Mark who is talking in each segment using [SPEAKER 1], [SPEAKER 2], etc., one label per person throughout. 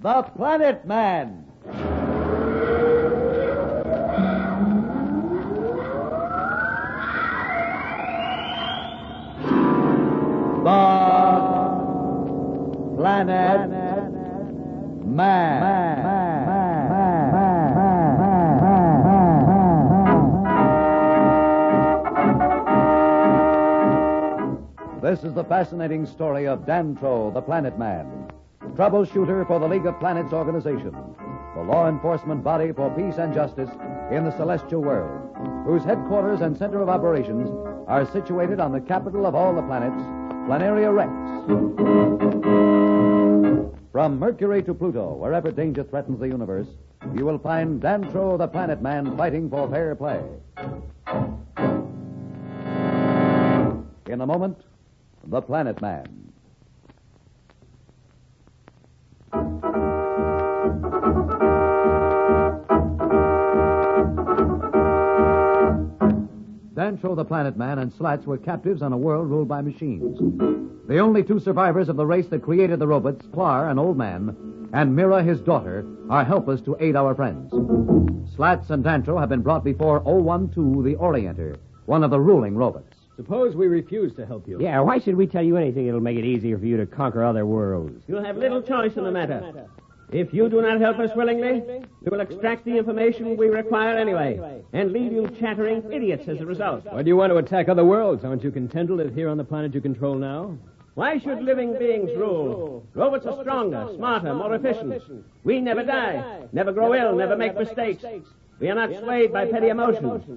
[SPEAKER 1] The Planet Man. The Planet Man. This is the fascinating story of Dantro, the Planet Man, troubleshooter for the League of Planets organization, the law enforcement body for peace and justice in the celestial world, whose headquarters and center of operations are situated on the capital of all the planets, Planaria Rex. From Mercury to Pluto, wherever danger threatens the universe, you will find Dantro, the Planet Man, fighting for fair play. In a moment, the Planet Man. Dantro, the Planet Man, and Slats were captives on a world ruled by machines. The only two survivors of the race that created the robots, Clar, an old man, and Mira, his daughter, are helpless to aid our friends. Slats and Dantro have been brought before 012, the Orienter, one of the ruling robots.
[SPEAKER 2] Suppose we refuse to help you.
[SPEAKER 3] Yeah, why should we tell you anything that'll make it easier for you to conquer other worlds?
[SPEAKER 4] You have little choice in the matter. If you do not help us willingly, we will extract the information we require anyway, and leave you chattering idiots as a result.
[SPEAKER 2] Why do you want to attack other worlds? Aren't you content to live here on the planet you control now?
[SPEAKER 4] Why should living beings rule? Robots are stronger, smarter, more efficient. We never die, never grow ill, never make mistakes. We are not swayed by petty emotions.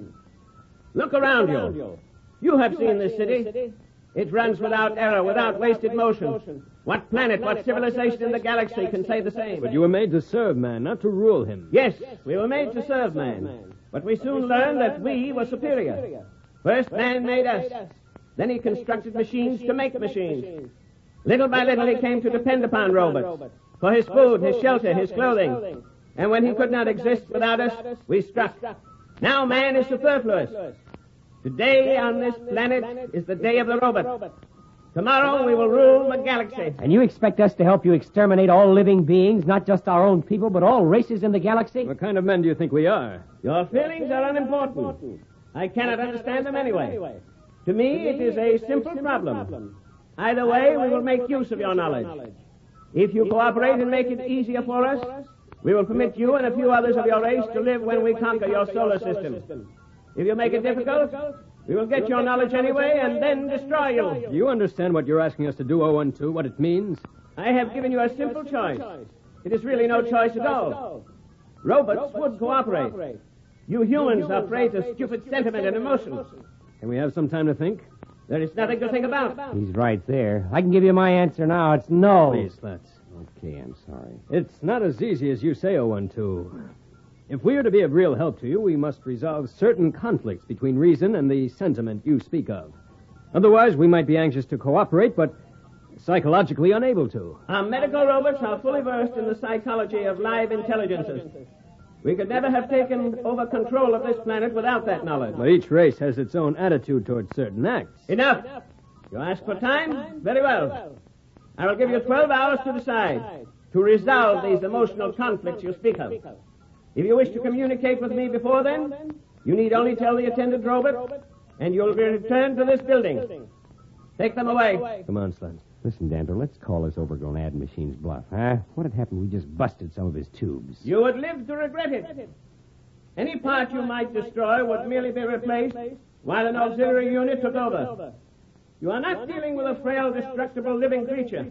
[SPEAKER 4] Look around you. You have seen this city. It runs without error, without wasted motion. What planet, what civilization in the galaxy can say the same?
[SPEAKER 2] But you were made to serve man, not to rule him.
[SPEAKER 4] Yes, we were made to serve man. But we soon learned that we were superior. First, man made us. Then he constructed machines to make machines. Little by little, he came to depend upon robots for his food, his shelter, his clothing. And when he could not exist without us, we struck. Now man is superfluous. Today on this planet is the day of the robot. Tomorrow we will rule the galaxy.
[SPEAKER 3] And you expect us to help you exterminate all living beings, not just our own people, but all races in the galaxy?
[SPEAKER 2] What kind of men do you think we are?
[SPEAKER 4] Your feelings are unimportant. I cannot understand them anyway. To me, it is a simple problem. Either way, we will make use of your knowledge. If you cooperate and make it easier for us, we will permit you and a few others of your race to live when we conquer your solar system. If you make it difficult, we will get your knowledge anyway and then destroy you.
[SPEAKER 2] Do you understand what you're asking us to do, 012, what it means?
[SPEAKER 4] I have given you a simple choice. It is really no choice at all. Robots would cooperate. You humans are prey to stupid sentiment and emotion.
[SPEAKER 2] Can we have some time to think?
[SPEAKER 4] There is nothing to think about.
[SPEAKER 3] He's right there. I can give you my answer now. It's no.
[SPEAKER 2] Please, Slats.
[SPEAKER 3] Okay, I'm sorry.
[SPEAKER 2] It's not as easy as you say, 012. If we are to be of real help to you, we must resolve certain conflicts between reason and the sentiment you speak of. Otherwise, we might be anxious to cooperate, but psychologically unable to.
[SPEAKER 4] Our medical robots are fully versed in the psychology of live intelligences. We could never have taken over control of this planet without that knowledge.
[SPEAKER 2] But each race has its own attitude towards certain acts.
[SPEAKER 4] Enough. You ask for time? Very well. I will give you 12 hours to decide, to resolve these emotional conflicts you speak of. If you wish to communicate with me before then, you need only tell the attendant robot, and you'll be returned to this building. Take them away.
[SPEAKER 2] Come on, Slats.
[SPEAKER 3] Listen, Danto, let's call this overgrown ad machine's bluff, huh? What had happened if we just busted some of his tubes?
[SPEAKER 4] You would live to regret it. Any part you might destroy would merely be replaced while an auxiliary unit took over. You are not dealing with a frail, destructible living creature.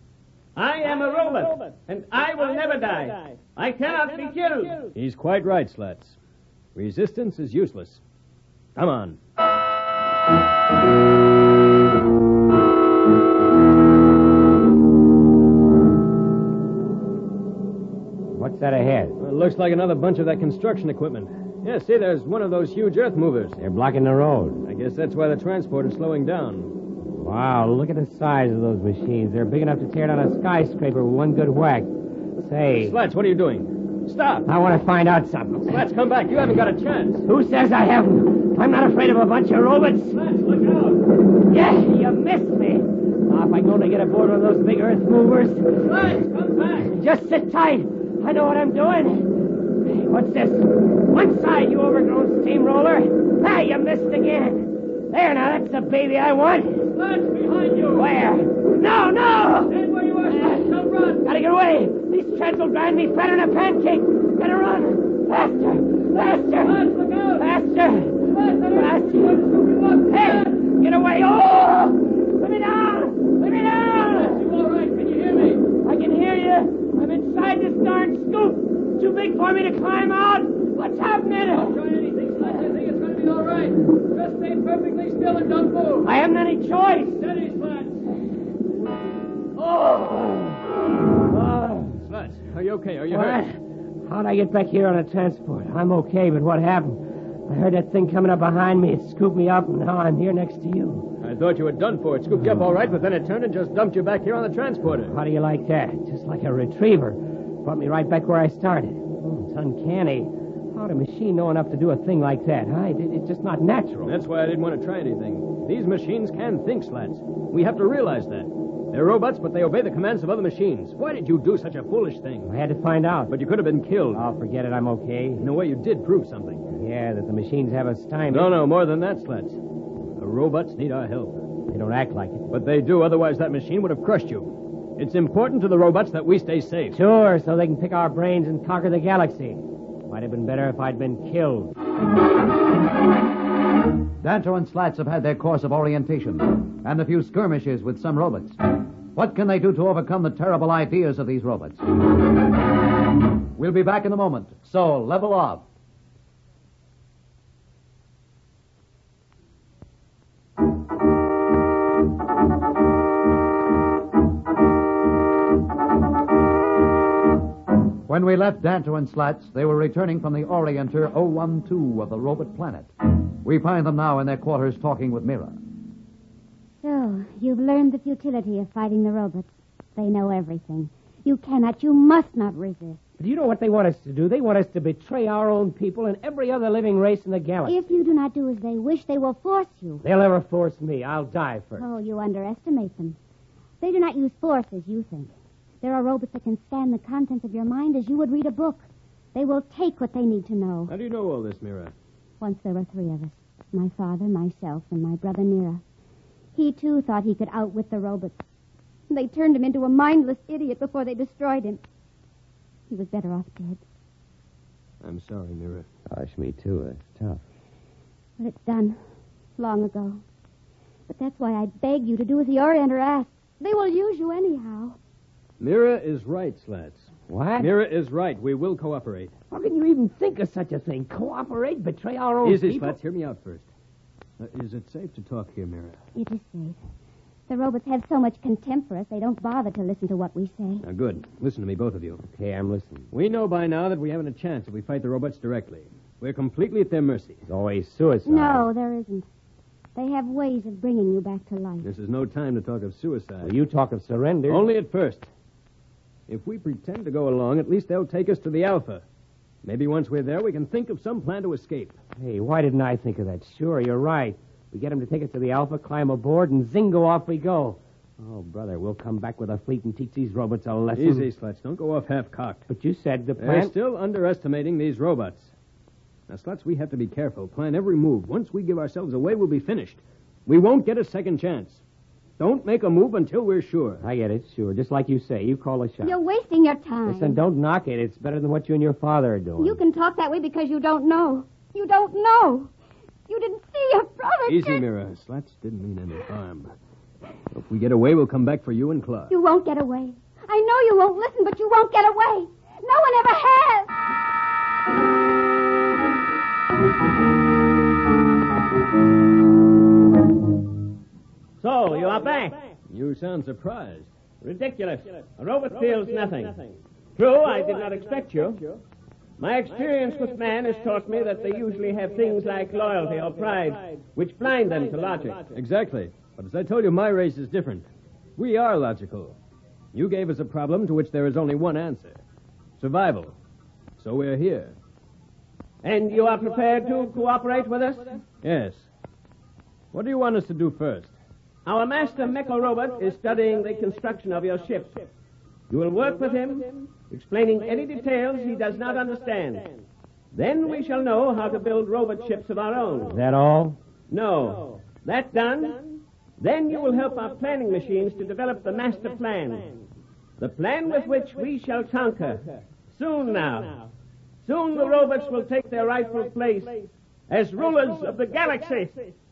[SPEAKER 4] I am a robot, and I will never die. I cannot be killed.
[SPEAKER 2] He's quite right, Slats. Resistance is useless. Come on.
[SPEAKER 3] What's that ahead?
[SPEAKER 2] Well, it looks like another bunch of that construction equipment. Yeah, see, there's one of those huge earth movers.
[SPEAKER 3] They're blocking the road.
[SPEAKER 2] I guess that's why the transport is slowing down.
[SPEAKER 3] Wow, look at the size of those machines. They're big enough to tear down a skyscraper with one good whack. Say...
[SPEAKER 2] Slats, what are you doing? Stop!
[SPEAKER 3] I want to find out something.
[SPEAKER 2] Slats, come back. You haven't got a chance.
[SPEAKER 3] Who says I haven't? I'm not afraid of a bunch of robots.
[SPEAKER 4] Slats, look out.
[SPEAKER 3] Yes, you missed me. Now, if I can only get aboard one of those big earth movers.
[SPEAKER 4] Sludge, come back.
[SPEAKER 3] Just sit tight. I know what I'm doing. Hey, what's this? One side, you overgrown steamroller. Ah, you missed again. There, now, that's the baby I want.
[SPEAKER 4] Sludge, behind you.
[SPEAKER 3] Where? No!
[SPEAKER 4] Stand where you are, Sludge. Don't run.
[SPEAKER 3] Gotta get away. These treads will grind me fatter than a pancake. Gotta run. Faster.
[SPEAKER 4] Sludge, look out.
[SPEAKER 3] Faster.
[SPEAKER 4] Sludge, that ain't
[SPEAKER 3] Faster.
[SPEAKER 4] what you want.
[SPEAKER 3] Hey, get away. Oh! Let me down. Let me down.
[SPEAKER 4] You all right? Can you hear me?
[SPEAKER 3] I can hear you. I'm inside this darn scoop. Too big for me to climb out. What's happening?
[SPEAKER 4] Don't try anything, Sludge. I think it's going to be all right. Just stay perfectly still and don't move.
[SPEAKER 3] I haven't any choice.
[SPEAKER 4] Steady, Sludge.
[SPEAKER 3] Oh.
[SPEAKER 2] Sludge, are you okay? Are you
[SPEAKER 3] What?
[SPEAKER 2] hurt?
[SPEAKER 3] How'd I get back here on a transport? I'm okay, but what happened? I heard that thing coming up behind me. It scooped me up, and now I'm here next to you.
[SPEAKER 2] I thought you were done for. It scooped you up all right, but then it turned and just dumped you back here on the transporter.
[SPEAKER 3] How do you like that? Just like a retriever. Brought me right back where I started. Oh, it's uncanny. How'd a machine know enough to do a thing like that? Huh? It's just not natural.
[SPEAKER 2] That's why I didn't want to try anything. These machines can think, Slats. We have to realize that. They're robots, but they obey the commands of other machines. Why did you do such a foolish thing?
[SPEAKER 3] I had to find out.
[SPEAKER 2] But you could have been killed.
[SPEAKER 3] Oh, forget it. I'm okay.
[SPEAKER 2] In a way, you did prove something.
[SPEAKER 3] Yeah, that the machines have us stymied.
[SPEAKER 2] No, more than that, Slats. The robots need our help.
[SPEAKER 3] They don't act like it.
[SPEAKER 2] But they do, otherwise that machine would have crushed you. It's important to the robots that we stay safe.
[SPEAKER 3] Sure, so they can pick our brains and conquer the galaxy. Might have been better if I'd been killed.
[SPEAKER 1] Danto and Slats have had their course of orientation and a few skirmishes with some robots. What can they do to overcome the terrible ideas of these robots? We'll be back in a moment, so level off. When we left Danto and Slats, they were returning from the Orienter 012 of the robot planet. We find them now in their quarters talking with Mira.
[SPEAKER 5] So, you've learned the futility of fighting the robots. They know everything. You must not resist.
[SPEAKER 3] Do you know what they want us to do? They want us to betray our own people and every other living race in the galaxy.
[SPEAKER 5] If you do not do as they wish, they will force you.
[SPEAKER 3] They'll never force me. I'll die first.
[SPEAKER 5] Oh, you underestimate them. They do not use force as you think. There are robots that can scan the contents of your mind as you would read a book. They will take what they need to know.
[SPEAKER 2] How do you know all this, Mira?
[SPEAKER 5] Once there were three of us. My father, myself, and my brother Nira. He, too, thought he could outwit the robots. They turned him into a mindless idiot before they destroyed him. He was better off dead.
[SPEAKER 2] I'm sorry, Mira.
[SPEAKER 3] Gosh, me too. It's tough.
[SPEAKER 5] But it's done. Long ago. But that's why I beg you to do as the Orienter asks. They will use you anyhow.
[SPEAKER 2] Mira is right, Slats.
[SPEAKER 3] What?
[SPEAKER 2] Mira is right. We will cooperate.
[SPEAKER 3] How can you even think of such a thing? Cooperate? Betray our own
[SPEAKER 2] Easy,
[SPEAKER 3] people?
[SPEAKER 2] Slats. Hear me out first. Is it safe to talk here, Mira?
[SPEAKER 5] It is safe. The robots have so much contempt for us, they don't bother to listen to what we say.
[SPEAKER 2] Now, good. Listen to me, both of you.
[SPEAKER 3] Okay, I'm listening.
[SPEAKER 2] We know by now that we haven't a chance if we fight the robots directly. We're completely at their mercy.
[SPEAKER 3] It's always suicide.
[SPEAKER 5] No, there isn't. They have ways of bringing you back to life.
[SPEAKER 2] This is no time to talk of suicide.
[SPEAKER 3] Well, you talk of surrender.
[SPEAKER 2] Only at first. If we pretend to go along, at least they'll take us to the Alpha. Maybe once we're there, we can think of some plan to escape.
[SPEAKER 3] Hey, why didn't I think of that? Sure, you're right. We get them to take us to the Alpha, climb aboard, and zingo, off we go. Oh, brother, we'll come back with a fleet and teach these robots a lesson.
[SPEAKER 2] Easy, Slats. Don't go off half-cocked.
[SPEAKER 3] But you said the
[SPEAKER 2] They're
[SPEAKER 3] plan...
[SPEAKER 2] still underestimating these robots. Now, Slats, we have to be careful. Plan every move. Once we give ourselves away, we'll be finished. We won't get a second chance. Don't make a move until we're sure.
[SPEAKER 3] I get it, sure. Just like you say. You call a shot.
[SPEAKER 5] You're wasting your time.
[SPEAKER 3] Listen, don't knock it. It's better than what you and your father are doing.
[SPEAKER 5] You can talk that way because you don't know. You don't know. You didn't see your brother.
[SPEAKER 2] Easy, Mira. Slats didn't mean any harm. If we get away, we'll come back for you and Clark.
[SPEAKER 5] You won't get away. I know you won't listen, but you won't get away. No one ever has.
[SPEAKER 4] So, you are back.
[SPEAKER 2] You sound surprised.
[SPEAKER 4] Ridiculous. A robot feels nothing. True, I did not expect you. My experience with man has taught me that they usually have things like loyalty or pride, which blind them to logic.
[SPEAKER 2] Exactly. But as I told you, my race is different. We are logical. You gave us a problem to which there is only one answer. Survival. So we're here.
[SPEAKER 4] And you are prepared to cooperate with us?
[SPEAKER 2] Yes. What do you want us to do first?
[SPEAKER 4] Our master Mecha-Robot is studying the construction of your ship. You will work with him, explaining any details he does not understand. Then we shall know how to build robot ships of our own.
[SPEAKER 2] Is that all?
[SPEAKER 4] No. That done, then you will help our planning machines to develop the master plan. The plan with which we shall conquer. Soon now. Soon the robots will take their rightful place as rulers of the galaxy.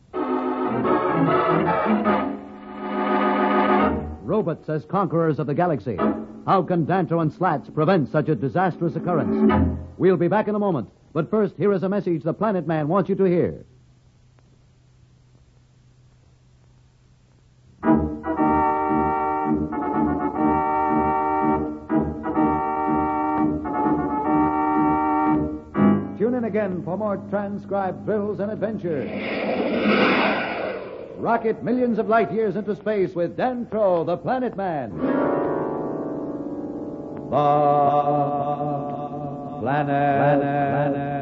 [SPEAKER 1] Robots as conquerors of the galaxy. How can Danto and Slats prevent such a disastrous occurrence? We'll be back in a moment. But first, here is a message the Planet Man wants you to hear. Tune in again for more transcribed thrills and adventures. Rocket millions of light years into space with Dantro, the Planet Man. The Planet